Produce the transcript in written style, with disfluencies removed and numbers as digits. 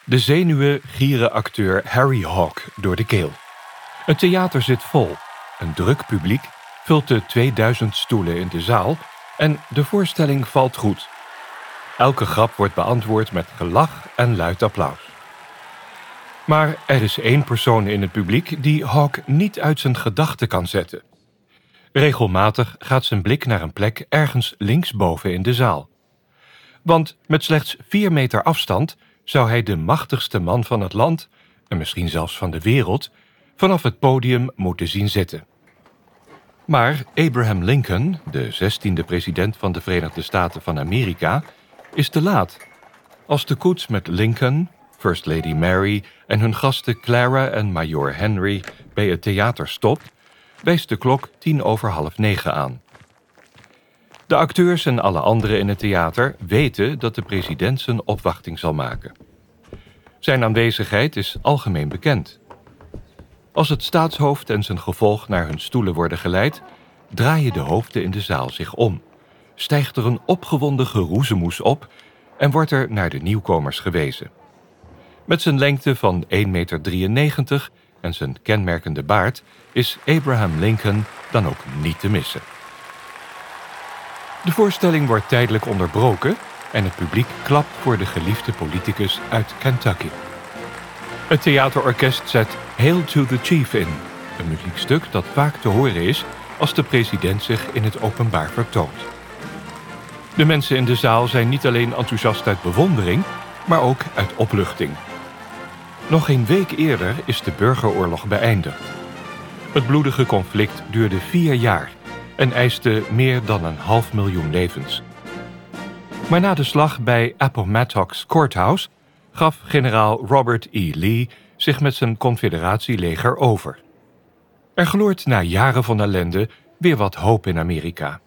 De zenuwen gieren acteur Harry Hawk door de keel. Het theater zit vol. Een druk publiek vult de 2000 stoelen in de zaal en de voorstelling valt goed. Elke grap wordt beantwoord met gelach en luid applaus. Maar er is één persoon in het publiek die Hawk niet uit zijn gedachten kan zetten. Regelmatig gaat zijn blik naar een plek ergens linksboven in de zaal. Want met slechts 4 meter afstand zou hij de machtigste man van het land, en misschien zelfs van de wereld, vanaf het podium moeten zien zitten. Maar Abraham Lincoln, de 16e president van de Verenigde Staten van Amerika, is te laat. Als de koets met Lincoln, First Lady Mary en hun gasten Clara en Majoor Henry bij het theater stopt, wijst de klok 9:10 aan. De acteurs en alle anderen in het theater weten dat de president zijn opwachting zal maken. Zijn aanwezigheid is algemeen bekend. Als het staatshoofd en zijn gevolg naar hun stoelen worden geleid, draaien de hoofden in de zaal zich om, stijgt er een opgewonden geroezemoes op en wordt er naar de nieuwkomers gewezen. Met zijn lengte van 1,93 meter en zijn kenmerkende baard is Abraham Lincoln dan ook niet te missen. De voorstelling wordt tijdelijk onderbroken en het publiek klapt voor de geliefde politicus uit Kentucky. Het theaterorkest zet Hail to the Chief in, een muziekstuk dat vaak te horen is als de president zich in het openbaar vertoont. De mensen in de zaal zijn niet alleen enthousiast uit bewondering, maar ook uit opluchting. Nog geen week eerder is de burgeroorlog beëindigd. Het bloedige conflict duurde 4 jaar en eiste meer dan 500.000 levens. Maar na de slag bij Appomattox Courthouse gaf generaal Robert E. Lee zich met zijn confederatieleger over. Er gloort na jaren van ellende weer wat hoop in Amerika.